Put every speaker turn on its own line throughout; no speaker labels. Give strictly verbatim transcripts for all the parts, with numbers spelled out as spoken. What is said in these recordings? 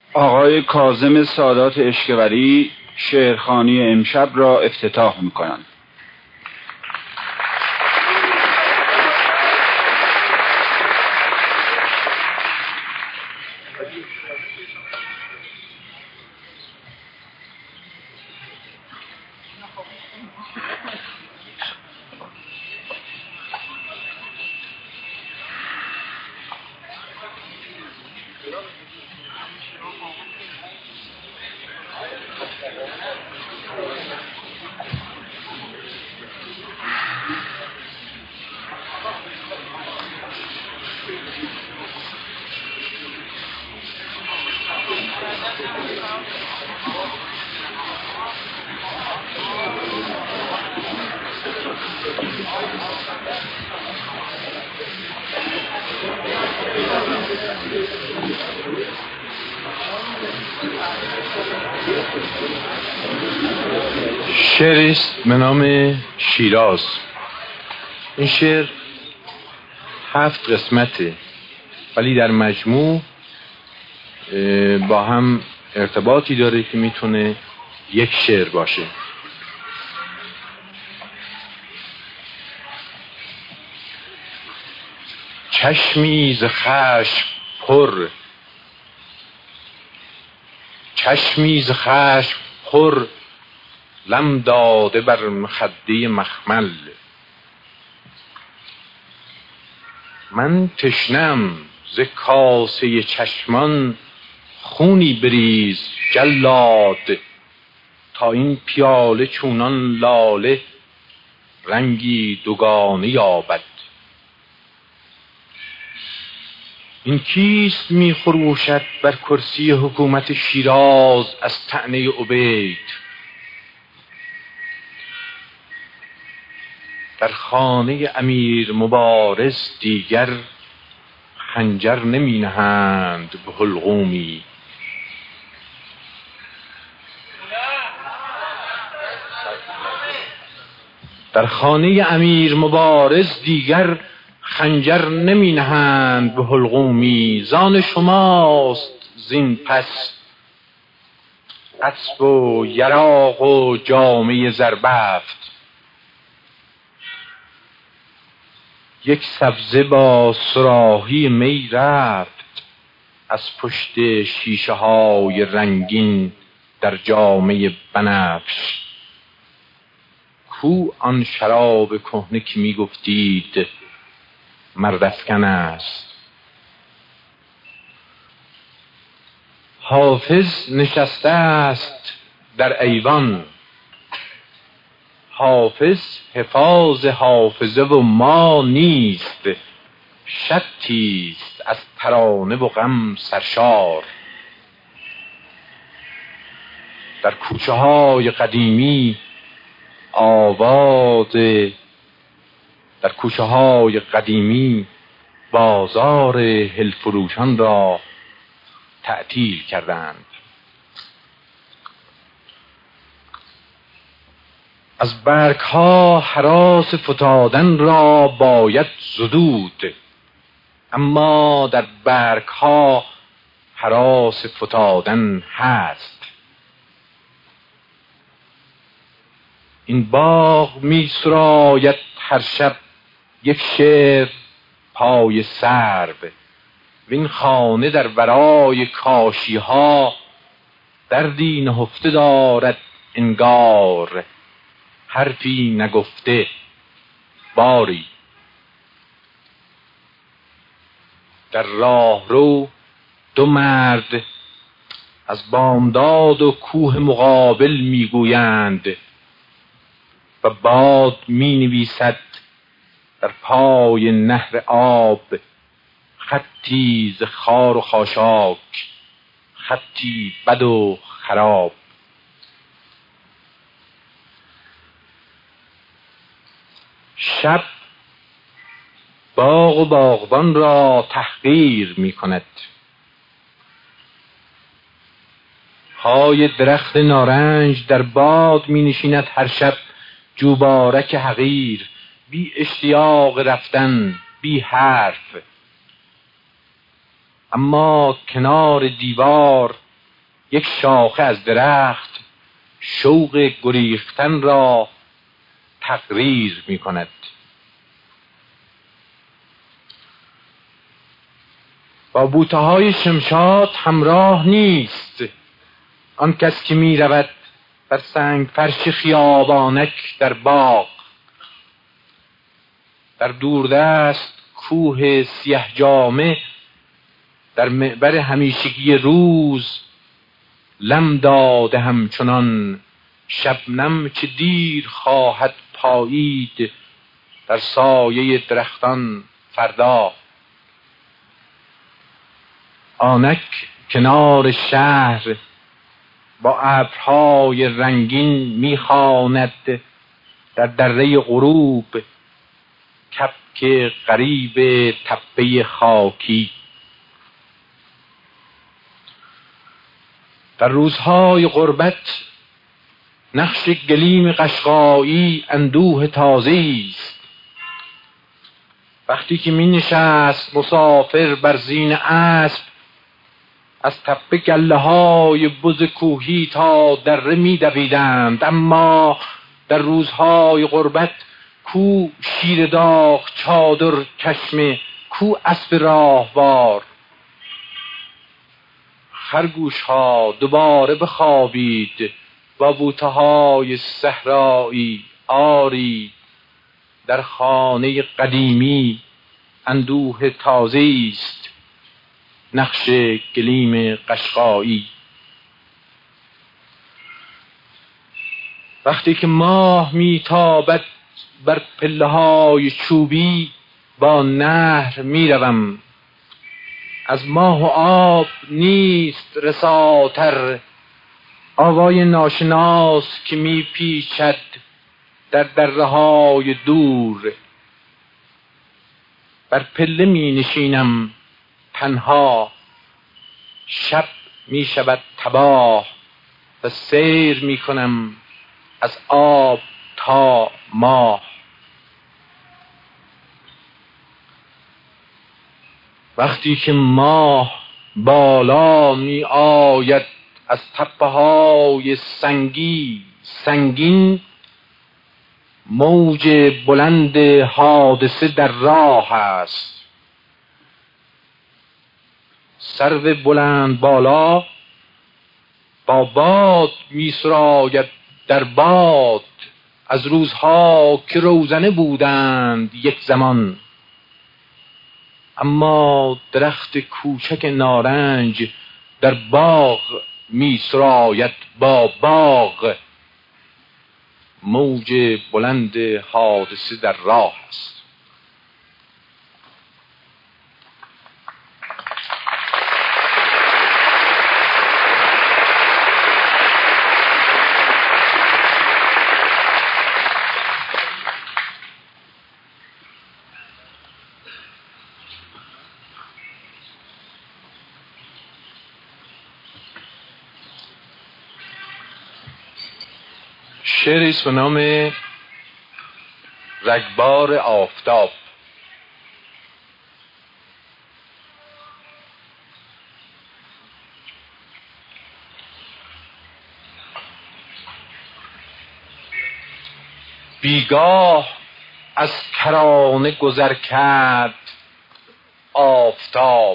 آقای کاظم سادات اشکوری شعرخوانی امشب را افتتاح می‌کنند.
شعری است به نام شیراز. این شعر هفت قسمته ولی در مجموع با هم ارتباطی داره که میتونه یک شعر باشه. چشمی ز خشم پر، چشمی ز خشم پر، لم داده بر مخده مخمل. من تشنم ز کاسه چشمان، خونی بریز جلاد، تا این پیاله چونان لاله رنگی دوگانه یابد. این کیست می خروشد بر کرسی حکومت شیراز از طعنه عبید؟ در خانه امیر مبارز دیگر خنجر نمی نهند به حلقومی. در خانه امیر مبارز دیگر خنجر نمی نهند به حلقومی. زان شماست زین پس اسب و یراق و جامه زربفت. یک سبزه با صراحی می رفت از پشت شیشه های رنگین در جامه بنفش. کو آن شراب کهنه که می گفتید مردافکن است؟ حافظ نشسته است در ایوان، حافظ حفاظ حافظه و ما نیست. شطیست از ترانه و غم سرشار. در کوچه های قدیمی آواز در کوچه های قدیمی بازار هلفروشان را تعطیل کردند. از برگ ها هراس فتادن را باید زدود، اما در برگ ها هراس فتادن هست. این باغ می سراید هر شب یک شعر پای سرو، وین خانه در ورای کاشی ها دردی نهفته دارد انگار، حرفی نگفته باری. در راه رو دو مرد از بامداد و کوه مقابل میگویند و باد می نویسد در پای نهر آب خطی ز خار و خاشاک، خطی بد و خراب. شب باغ و باغبان را تحقیر می کند. پای درخت نارنج در باد می نشیند هر شب جوبارک حقیر، بی اشتیاق رفتن، بی حرف. اما کنار دیوار یک شاخه از درخت شوق گریختن را تقریر می کند. با بوته های شمشاد همراه نیست آن کس که می رود بر سنگ فرش خیابانک در باغ. در دوردست کوه سیه جامه در معبر همیشگی روز لم داده همچنان شبنم که دیر خواهد پایید در سایه درختان فردا. آنک کنار شهر با ابرهای رنگین میخواند در دره غروب کبک غریب تپه خاکی. در روزهای غربت نقش گلیم قشقایی اندوه تازه است. وقتی که می نشست مسافر بر زین اسب از تپه گله های بز کوهی تا دره می دویدند. اما در روزهای غربت کو شیر داغ چادر چشمه، کو اسب راهوار. خرگوش ها دوباره بخوابید با بوته های صحرایی. آری در خانه قدیمی اندوه تازه است نقش گلیم قشقایی. وقتی که ماه میتابد بر پله های چوبی با نهر میروم. از ماه و آب نیست رساتر آوای ناشناس که میپیچد در دره های دور. بر پله می نشینم تنها، شب می شود تباه و سیر می کنم از آب تا ماه. وقتی که ماه بالا می آید از تپه های سنگی سنگین، موج بلند حادثه در راه است. سرو بلند بالا با باد می سراید در باد از روزها که روزنه بودند یک زمان. اما درخت کوچک نارنج در باغ می سراید با باغ، موج بلند حادثه در راه است. شعری است به نام رگبار آفتاب. بیگاه از کرانه گذر کرد آفتاب.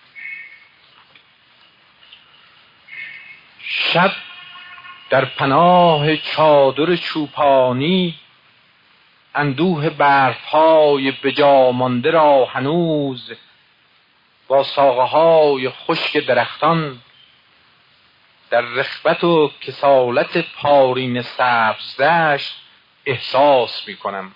شب در پناه چادر چوپانی اندوه برفهای بجا مانده را هنوز با ساقه های خشک درختان در رخوت و کسالت پارین سبز دشت احساس می کنم.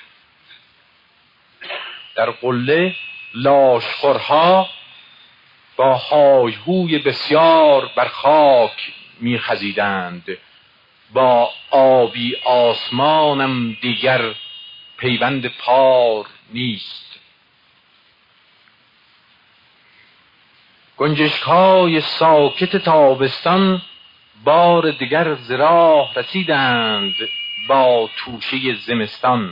در قله لاشخورها با هایهوی بسیار بر خاک می خزیدند. با آبی آسمانم دیگر پیوند پار نیست. گنجشک‌های ساکت تابستان بار دیگر ز راه رسیدند با توشه زمستان.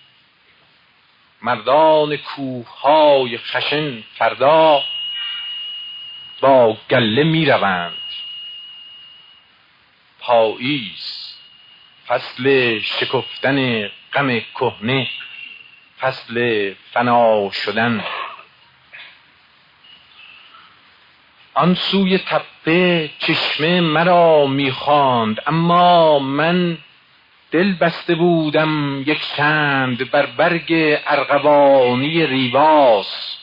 مردان کوه‌های خشن فردا با گله می روند. پاییز، فصل شکفتن غم کهنه، فصل فنا شدن. آن سوی تپه چشمه مرا میخواند، اما من دل بسته بودم یک چند بر برگ ارغوانی ریواز.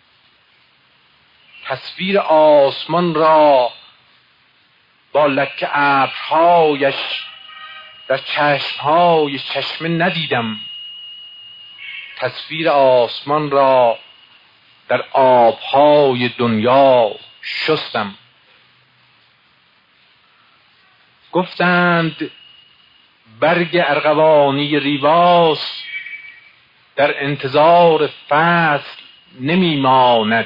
تصویر آسمان را با لک ابرهایش در چشمهای چشمه ندیدم، تصویر آسمان را در آبهای دنیا شستم. گفتند برگ ارغوانی ریواز در انتظار فصل نمی ماند.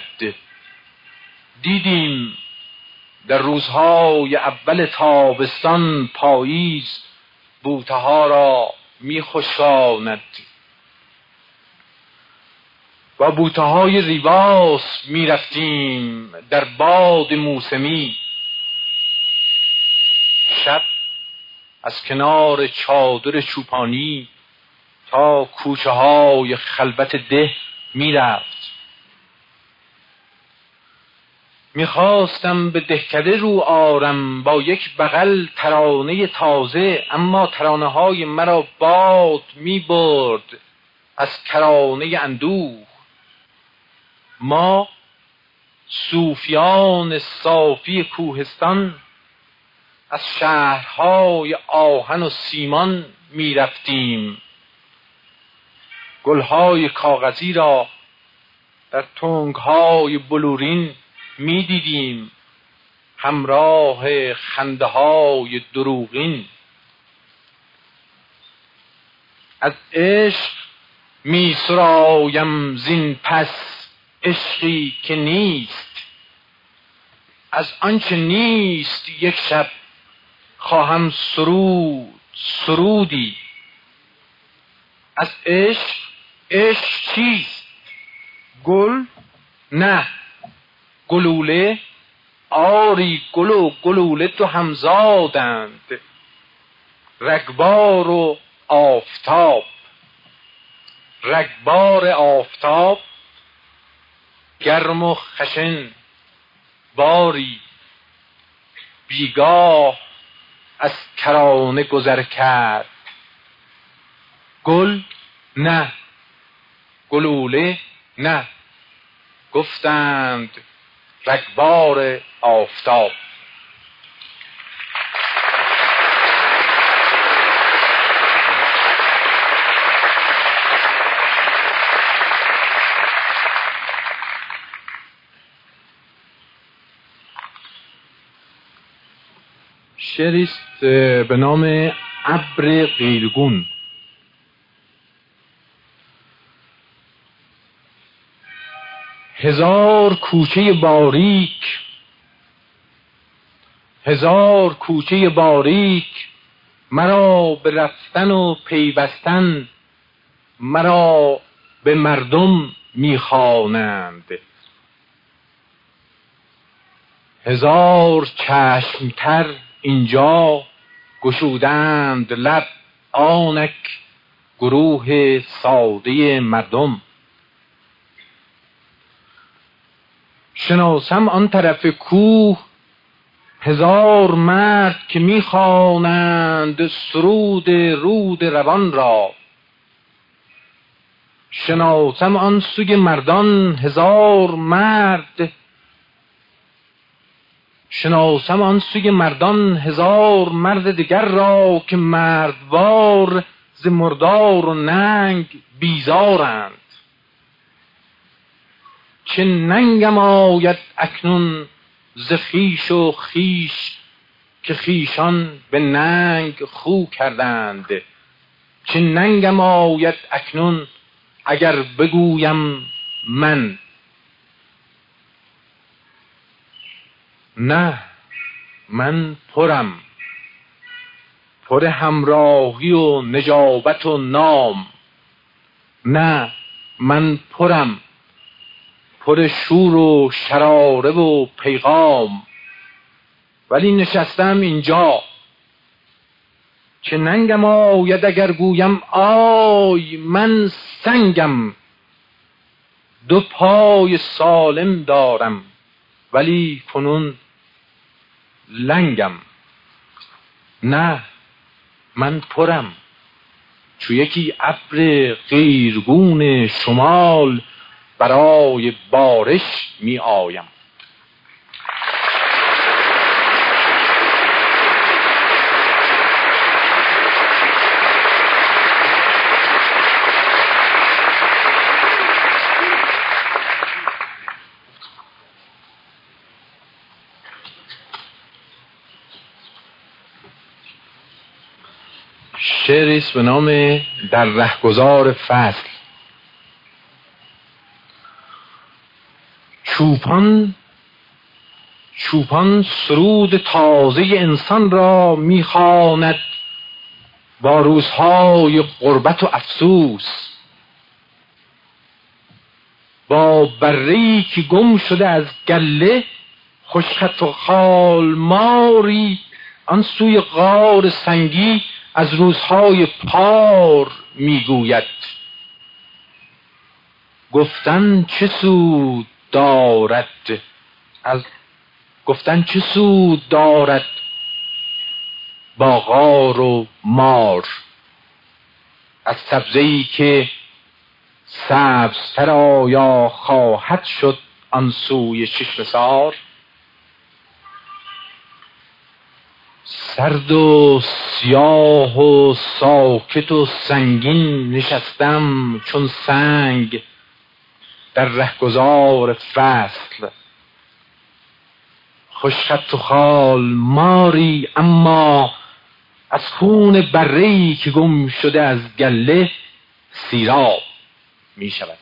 دیدیم در روزهای اول تابستان پاییز بوته ها را می خشکاند. با بوته های ریواز می رفتیم در باد موسمی. شب از کنار چادر چوپانی تا کوچه های خلوت ده می رفت. می خواستم به دهکده رو آرم با یک بغل ترانه تازه، اما ترانه های مرا باد می برد از کرانه اندوه. ما صوفیان صافی کوهستان از شهرهای آهن و سیمان می رفتیم. گلهای کاغذی را در تنگهای بلورین می دیدیم همراه خنده های دروغین. از عشق می سرایم زین پس عشقی که نیست، از آنچه نیست یک شب خواهم سرود سرودی. از عشق، عشق چیست؟ گل؟ نه. گلوله؟ آری گل و گلوله تو همزادند. رگبار و آفتاب، رگبار آفتاب گرم و خشن باری بیگاه از کرانه گذر کرد. گل؟ نه. گلوله؟ نه. گفتند رگبار آفتاب. شعری است به نام ابر قیرگون. هزار کوچه باریک، هزار کوچه باریک مرا به رفتن و پیوستن، مرا به مردم میخوانند. هزار چشمتر اینجا گشودند لب، آنک گروه ساده مردم. شناسم آن طرف کوه هزار مرد که میخوانند سرود رود روان را. شناسم آن سوی مردان هزار مرد، شناسم آن سوی مردان هزار مرد دگر را که مردوار ز مردار و ننگ بیزارند. چه ننگم آید اکنون ز خویش و خویش، که خویشان به ننگ خو کردند. چه ننگم آید اکنون اگر بگویم من. نه، من پرم، پر همراهی و نجابت و نام. نه، من پرم، پر شور و شراره و پیغام. ولی نشستم اینجا که ننگم آید اگر گویم آی من سنگم. دو پای سالم دارم ولی کنون لنگم. نه من پرم چو یکی ابر قیرگون شمال برای بارش می آیم. شعری است به نام در رهگذار فصل. چوپان چوپان سرود تازه انسان را میخواند با روزهای غربت و افسوس. با بره‌ای که گم شده از گله، خوشخط و خال ماری آن سوی غار سنگی از روزهای پار میگوید. گفتن چه سود دارد از گفتن چه سود دارد با غار و مار، از سبزه‌ای که سبزتر آیا خواهد شد آن سوی ششمه‌سار. سرد و سیاه و ساکت و سنگین نشستم چون سنگ در رهگذار فصل. خوشخط و خال ماری اما از خون بره‌ای که گم شده از گله سیراب می شود.